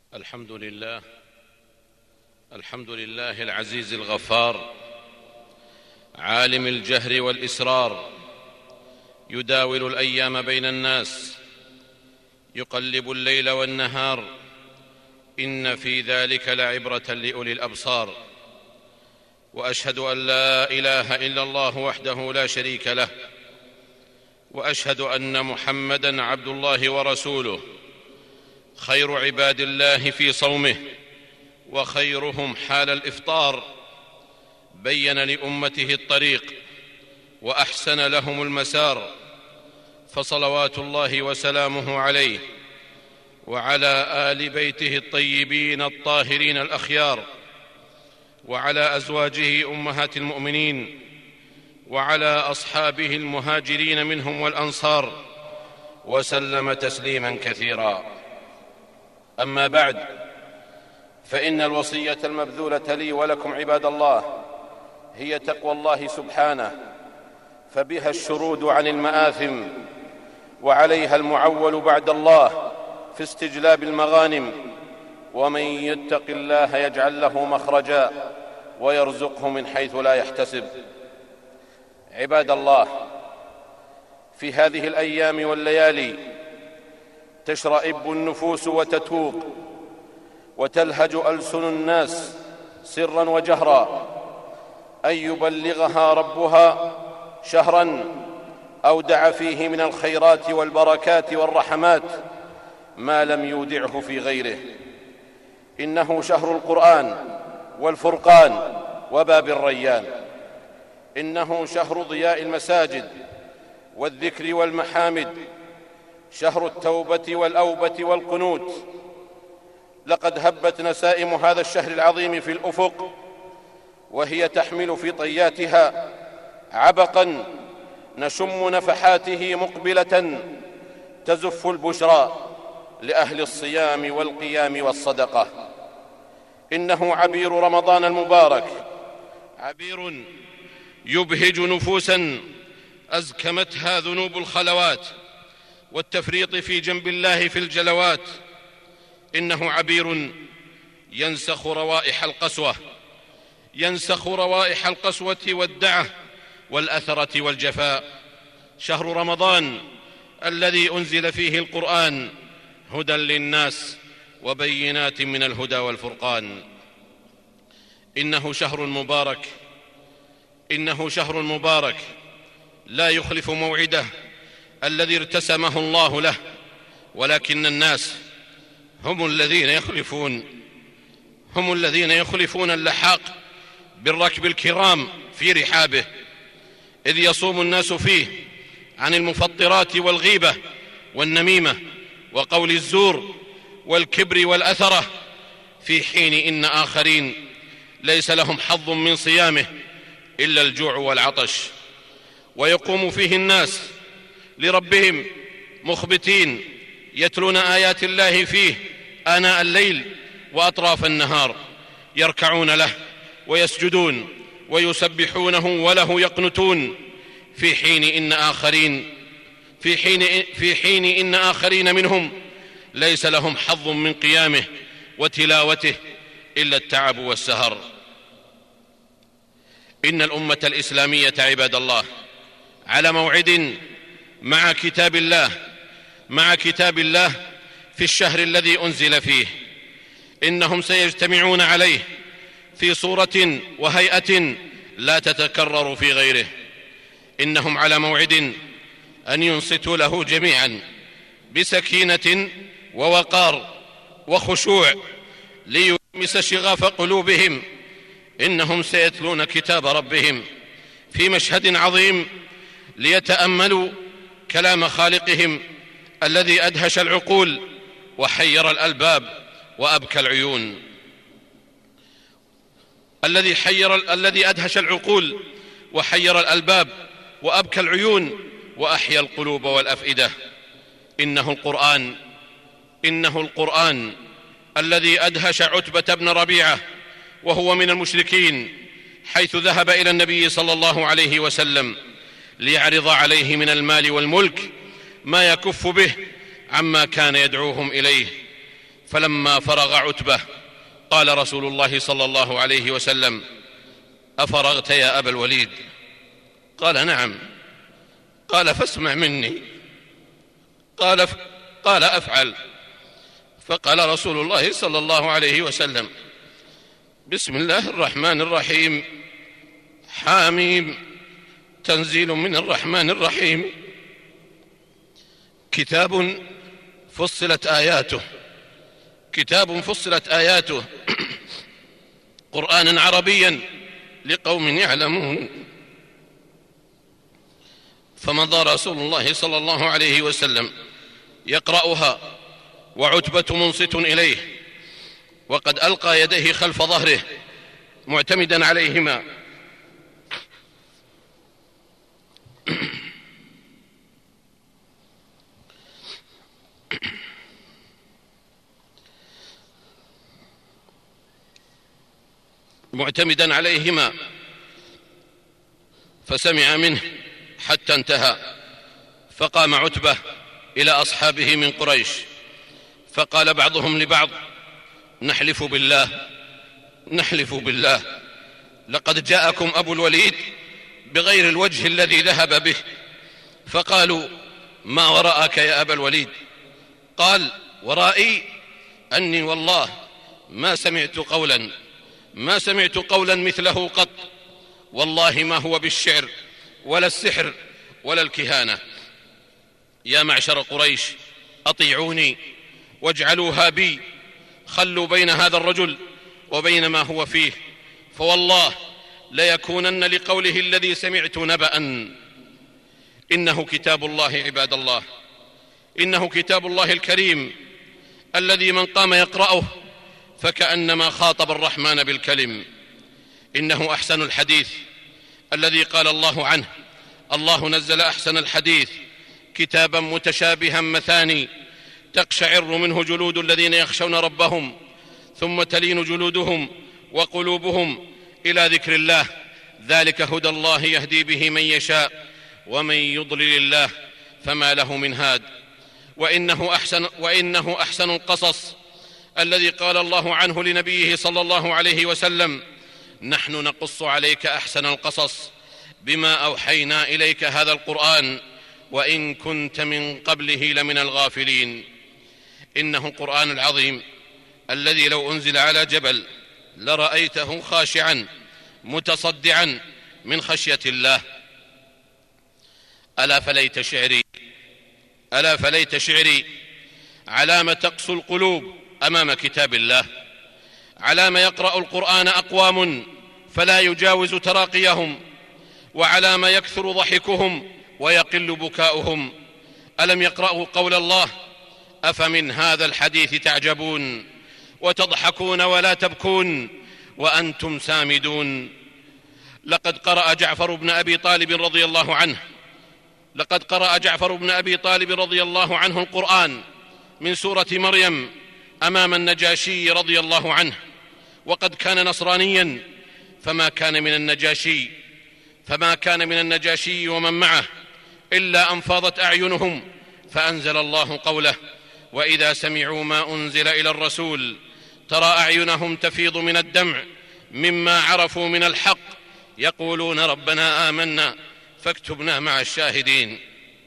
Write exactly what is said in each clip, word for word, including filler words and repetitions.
الحمد لله الحمد لله العزيز الغفار، عالم الجهر والإسرار، يداول الأيام بين الناس، يقلب الليل والنهار، إن في ذلك لعبرة لأولي الأبصار. وأشهد أن لا إله إلا الله وحده لا شريك له، وأشهد أن محمدًا عبد الله ورسوله، خير عباد الله في صومه وخيرهم حال الإفطار، بين لأمته الطريق وأحسن لهم المسار، فصلوات الله وسلامه عليه وعلى آل بيته الطيبين الطاهرين الأخيار، وعلى أزواجه أمهات المؤمنين، وعلى أصحابه المهاجرين منهم والأنصار، وسلم تسليما كثيرا. أما بعد، فإن الوصية المبذولة لي ولكم عباد الله هي تقوى الله سبحانه، فبها الشرود عن المآثم، وعليها المعول بعد الله في استجلاب المغانم. ومن يتق الله يجعل له مخرجا ويرزقه من حيث لا يحتسب. عباد الله، في هذه الأيام والليالي تشرئب النفوس وتتوق، وتلهج ألسن الناس سرا وجهرا أن يبلغها ربها شهرا أودع فيه من الخيرات والبركات والرحمات ما لم يودعه في غيره. إنه شهر القرآن والفرقان وباب الريان، إنه شهر ضياء المساجد والذكر والمحامد، شهر التوبة والأوبة والقنوت. لقد هبت نسائم هذا الشهر العظيم في الأفق، وهي تحمل في طياتها عبقا نشم نفحاته مقبلة تزف البشرى لأهل الصيام والقيام والصدقة. إنه عبير رمضان المبارك، عبير يبهج نفوسا أزكمتها ذنوب الخلوات والتفريط في جنب الله في الجلوات. إنه عبير ينسخ روائح القسوة، ينسخ روائح القسوة والدعة والأثرة والجفاء. شهر رمضان الذي أنزل فيه القرآن هدى للناس وبينات من الهدى والفرقان. إنه شهر مبارك، إنه شهر مبارك لا يخلف موعده الذي ارتسمه الله له، ولكن الناس هم الذين يخلفون هم الذين يخلفون اللحاق بالركب الكرام في رحابه، إذ يصوم الناس فيه عن المفطرات والغيبة والنميمة وقول الزور والكبر والأثرة، في حين إن آخرين ليس لهم حظ من صيامه إلا الجوع والعطش. ويقوم فيه الناس لربهم مخبتين، يتلون آيات الله فيه آناء الليل وأطراف النهار، يركعون له ويسجدون ويسبحونه وله يقنتون، في حين إن آخرين في حين في حين إن آخرين منهم ليس لهم حظ من قيامه وتلاوته إلا التعب والسهر. إن الأمة الإسلامية عباد الله على موعد مع كتاب الله مع كتاب الله في الشهر الذي أنزل فيه. إنهم سيجتمعون عليه في صورة وهيئة لا تتكرر في غيره. إنهم على موعد أن ينصتوا له جميعا بسكينة ووقار وخشوع ليمس شغاف قلوبهم. إنهم سيتلون كتاب ربهم في مشهد عظيم ليتأملوا كلام خالقهم الذي أدهش العقول وحير الألباب وأبكى العيون، الذي حير الذي أدهش العقول وحير الألباب وأبكى العيون وأحيا القلوب والأفئدة. إنه القرآن إنه القرآن الذي أدهش عتبة بن ربيعة وهو من المشركين، حيث ذهب إلى النبي صلى الله عليه وسلم ليعرض عليه من المال والملك ما يكف به عما كان يدعوهم إليه، فلما فرغ عتبة قال رسول الله صلى الله عليه وسلم: أفرغت يا أبا الوليد؟ قال: نعم. قال: فاسمع مني. قال: ف... قال: أفعل. فقال رسول الله صلى الله عليه وسلم: بسم الله الرحمن الرحيم، حاميم، تنزيل من الرحمن الرحيم، كتاب فصلت آياته كتاب فصلت آياته قرآنا عربيا لقوم يعلمون. فمضى رسول الله صلى الله عليه وسلم يقرأها وعتبة منصت إليه، وقد ألقى يديه خلف ظهره معتمدا عليهما، معتمدا عليهما فسمع منه حتى انتهى. فقام عتبة إلى أصحابه من قريش فقال بعضهم لبعض: نحلف بالله نحلف بالله لقد جاءكم أبو الوليد بغير الوجه الذي ذهب به. فقالوا: ما وراءك يا أبا الوليد؟ قال: ورائي أني والله ما سمعت قولا ما سمعت قولا مثله قط، والله ما هو بالشعر ولا السحر ولا الكهانة. يا معشر قريش، أطيعوني واجعلوها بي، خلوا بين هذا الرجل وبين ما هو فيه، فوالله ليكونن لقوله الذي سمعت نبأ. إنه كتاب الله عباد الله، إنه كتاب الله الكريم الذي من قام يقرأه فكأنما خاطب الرحمن بالكلم. إنه أحسن الحديث الذي قال الله عنه: الله نزل أحسن الحديث كتابا متشابها مثاني تقشعر منه جلود الذين يخشون ربهم ثم تلين جلودهم وقلوبهم إلى ذكر الله، ذلك هدى الله يهدي به من يشاء ومن يضلل الله فما له من هاد. وإنه أحسن, وإنه أحسن القصص الذي قال الله عنه لنبيه صلى الله عليه وسلم: نحن نقص عليك أحسن القصص بما أوحينا إليك هذا القرآن وإن كنت من قبله لمن الغافلين. إنه القرآن العظيم الذي لو أنزل على جبل لرأيته خاشعا متصدعا من خشية الله. ألا فليت شعري ألا فليت شعري علام تقسو القلوب أمام كتاب الله، علام يقرأ القرآن أقوام فلا يجاوز تراقيهم، وعلام يكثر ضحكهم ويقل بكاؤهم. ألم يقرأوا قول الله: أفمن هذا الحديث تعجبون وتضحكون ولا تبكون وأنتم سامدون. لقد قرأ جعفر بن أبي طالب رضي الله عنه لقد قرأ جعفر بن أبي طالب رضي الله عنه القرآن من سورة مريم أمام النجاشي رضي الله عنه، وقد كان نصرانيا فما كان من النجاشي فما كان من النجاشي ومن معه إلا أن فاضت أعينهم، فأنزل الله قوله: وإذا سمعوا ما أنزل إلى الرسول ترى أعينهم تفيض من الدمع مما عرفوا من الحق يقولون ربنا آمنا فاكتبنا مع الشاهدين.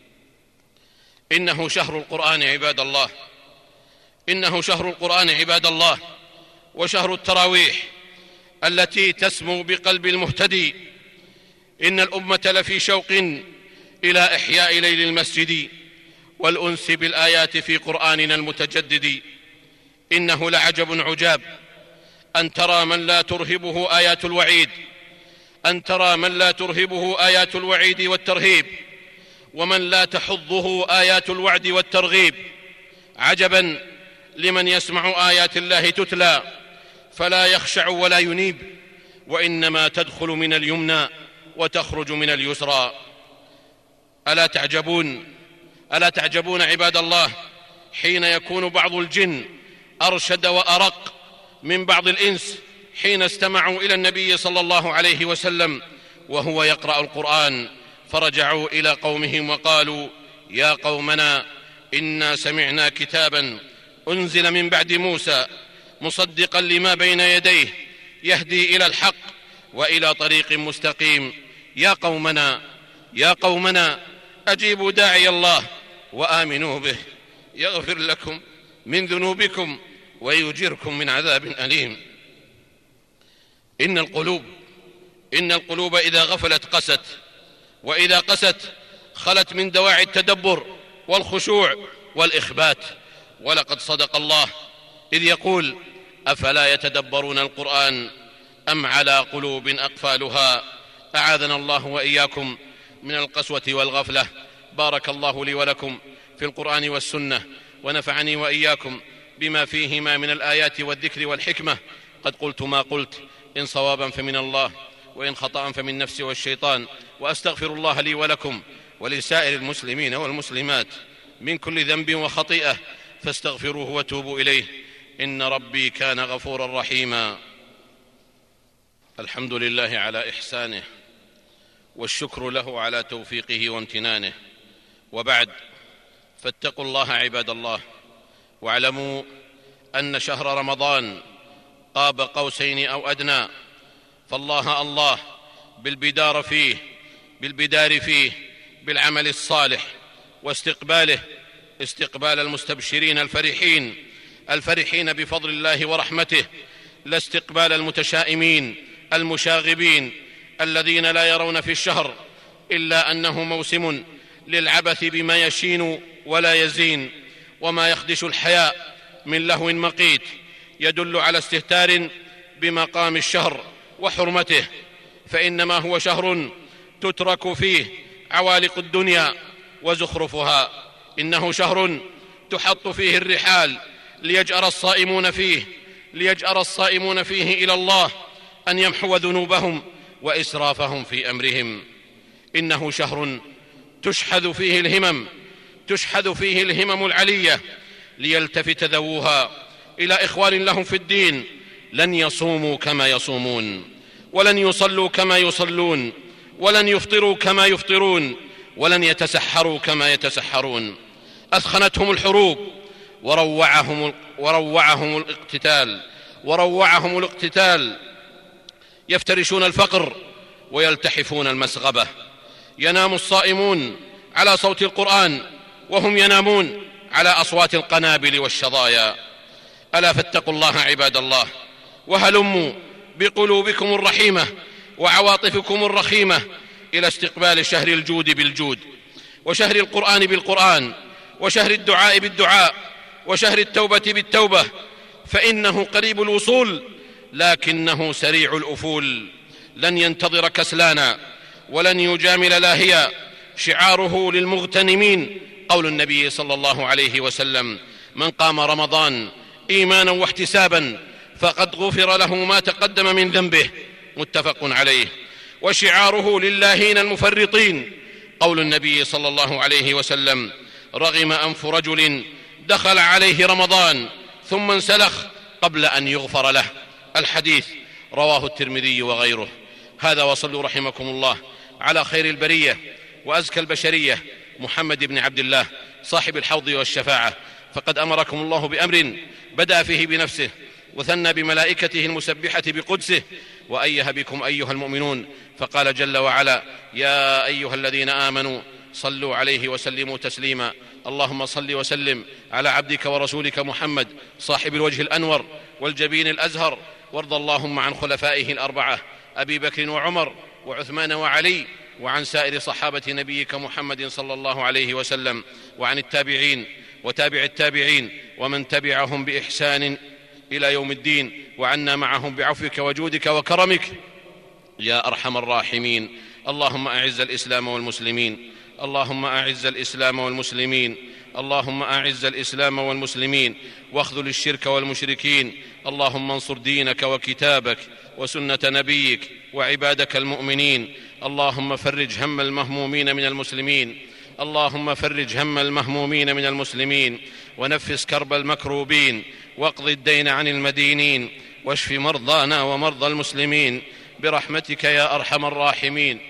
إنه شهر القرآن عباد الله إنه شهر القرآن عباد الله وشهر التراويح التي تسمو بقلب المهتدي. إن الأمة لفي شوق إلى إحياء ليل المسجد والأنس بالآيات في قرآننا المتجدد. إنه لعجب عجاب أن ترى من لا ترهبه آيات الوعيد أن ترى من لا ترهبه آيات الوعيد والترهيب، ومن لا تحضه آيات الوعد والترغيب. عجبا لمن يسمع آيات الله تتلى فلا يخشع ولا ينيب، وإنما تدخل من اليمنى وتخرج من اليسرى. ألا تعجبون ألا تعجبون عباد الله حين يكون بعض الجن أرشد وأرق من بعض الإنس حين استمعوا إلى النبي صلى الله عليه وسلم وهو يقرأ القرآن، فرجعوا إلى قومهم وقالوا: يا قومنا إنا سمعنا كتابا أنزل من بعد موسى مصدقا لما بين يديه يهدي إلى الحق وإلى طريق مستقيم. يا قومنا يا قومنا أجيبوا داعي الله وآمنوا به يغفر لكم من ذنوبكم ويجركم من عذاب أليم. إن القلوب إن القلوب إذا غفلت قست، وإذا قست خلت من دواعي التدبر والخشوع والإخبات. ولقد صدق الله إذ يقول: أفلا يتدبرون القرآن أم على قلوب أقفالها. أعاذنا الله وإياكم من القسوة والغفلة. بارك الله لي ولكم في القرآن والسنة، ونفعني وإياكم بما فيهما من الآيات والذكر والحكمة. قد قلت ما قلت، إن صوابا فمن الله وإن خطأ فمن نفسي والشيطان، وأستغفر الله لي ولكم ولسائر المسلمين والمسلمات من كل ذنب وخطيئة، فاستغفروه وتوبوا إليه، إن ربي كان غفورا رحيما. الحمد لله على إحسانه، والشكر له على توفيقه وامتنانه، وبعد، فاتقوا الله عباد الله، واعلموا أن شهر رمضان قاب قوسين أو أدنى، فالله الله بالبدار فيه بالبدار فيه بالعمل الصالح واستقباله استقبال المستبشرين الفرحين الفرحين بفضل الله ورحمته، لا استقبال المتشائمين المشاغبين الذين لا يرون في الشهر إلا أنه موسم للعبث بما يشين ولا يزين، وما يخدش الحياء من لهو مقيت يدل على استهتار بمقام الشهر وحرمته. فإنما هو شهر تترك فيه عوالق الدنيا وزخرفها، إنه شهر تحط فيه الرحال ليجأر الصائمون فيه ليجأر الصائمون فيه إلى الله أن يمحو ذنوبهم وإسرافهم في أمرهم. إنه شهر تشحذ فيه الهمم تشحذ فيه الهمم العلية ليلتفت ذووها إلى إخوان لهم في الدين لن يصوموا كما يصومون، ولن يصلوا كما يصلون، ولن يفطروا كما يفطرون، ولن يتسحروا كما يتسحرون. أثخنتهم الحروب وروعهم, وروعهم الاقتتال وروعهم الاقتتال يفترشون الفقر ويلتحفون المسغبة. ينام الصائمون على صوت القرآن وهم ينامون على أصوات القنابل والشظايا. ألا فاتقوا الله عباد الله، وهلموا بقلوبكم الرحيمة وعواطفكم الرخيمة إلى استقبال شهر الجود بالجود، وشهر القرآن بالقرآن، وشهر الدعاء بالدعاء، وشهر التوبة بالتوبة، فإنه قريب الوصول لكنه سريع الأفول. لن ينتظر كسلانا ولن يجامل لاهيا. شعاره للمغتنمين قول النبي صلى الله عليه وسلم: من قام رمضان إيمانا واحتسابا فقد غفر له ما تقدم من ذنبه، متفق عليه. وشعاره للاهين المفرطين قول النبي صلى الله عليه وسلم: رغم أنف رجل دخل عليه رمضان ثم انسلخ قبل أن يغفر له. الحديث رواه الترمذي وغيره. هذا، وصلوا رحمكم الله على خير البرية وأزكى البشرية محمد بن عبد الله صاحب الحوض والشفاعة، فقد أمركم الله بأمر بدأ فيه بنفسه وثنى بملائكته المسبحة بقدسه، وأيه بكم أيها المؤمنون، فقال جل وعلا: يا أيها الذين آمنوا صلوا عليه وسلموا تسليما. اللهم صل وسلم على عبدك ورسولك محمد صاحب الوجه الأنور والجبين الأزهر، وارض اللهم عن خلفائه الأربعة أبي بكر وعمر وعثمان وعلي، وعن سائر صحابة نبيك محمد صلى الله عليه وسلم، وعن التابعين وتابع التابعين ومن تبعهم بإحسان إلى يوم الدين، وعنا معهم بعفوك وجودك وكرمك يا أرحم الراحمين. اللهم أعز الإسلام والمسلمين اللهم أعز الإسلام والمسلمين اللهم أعز الإسلام والمسلمين واخذل الشرك والمشركين. اللهم انصر دينك وكتابك وسنة نبيك وعبادك المؤمنين. اللهم فرج هم المهمومين من المسلمين اللهم فرج هم المهمومين من المسلمين ونفس كرب المكروبين، واقض الدين عن المدينين، واشف مرضانا ومرضى المسلمين برحمتك يا أرحم الراحمين.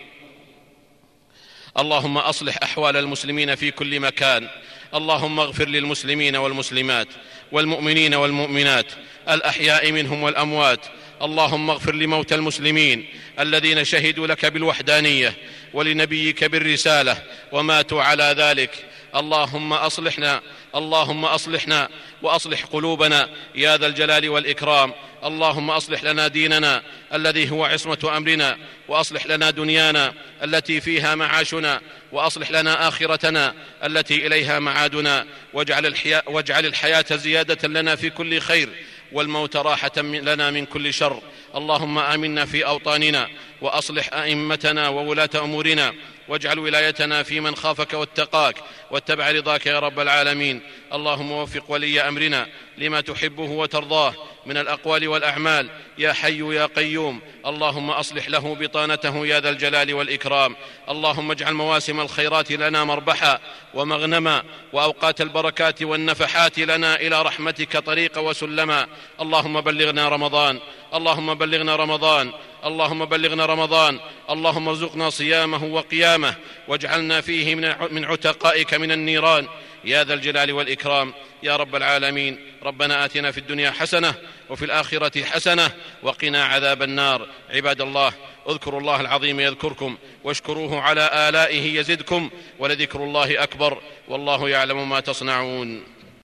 اللهم أصلح أحوال المسلمين في كل مكان. اللهم اغفر للمسلمين والمسلمات والمؤمنين والمؤمنات الأحياء منهم والأموات. اللهم اغفر لموتى المسلمين الذين شهدوا لك بالوحدانية ولنبيك بالرسالة وماتوا على ذلك. اللهم أصلحنا اللهم أصلحنا وأصلح قلوبنا يا ذا الجلال والإكرام. اللهم أصلح لنا ديننا الذي هو عصمة أمرنا، وأصلح لنا دنيانا التي فيها معاشنا، وأصلح لنا آخرتنا التي إليها معادنا، واجعل الحياة, واجعل الحياة زيادة لنا في كل خير، والموت راحة لنا من كل شر. اللهم آمنا في أوطاننا، وأصلح أئمتنا وولاة أمورنا، واجعل ولايتنا في من خافك واتقاك واتبع رضاك يا رب العالمين. اللهم وفق ولي أمرنا لما تحبه وترضاه من الأقوال والأعمال يا حي يا قيوم. اللهم أصلح له بطانته يا ذا الجلال والإكرام. اللهم اجعل مواسم الخيرات لنا مربحا ومغنما، وأوقات البركات والنفحات لنا إلى رحمتك طريقا وسلما. اللهم بلغنا رمضان اللهم بلغنا رمضان اللهم بلغنا رمضان اللهم ارزقنا صيامه وقيامه، واجعلنا فيه من عتقائك من النيران يا ذا الجلال والإكرام يا رب العالمين. ربنا آتنا في الدنيا حسنة وفي الآخرة حسنة وقنا عذاب النار. عباد الله، اذكروا الله العظيم يذكركم، واشكروه على آلائه يزدكم، ولذكر الله أكبر، والله يعلم ما تصنعون.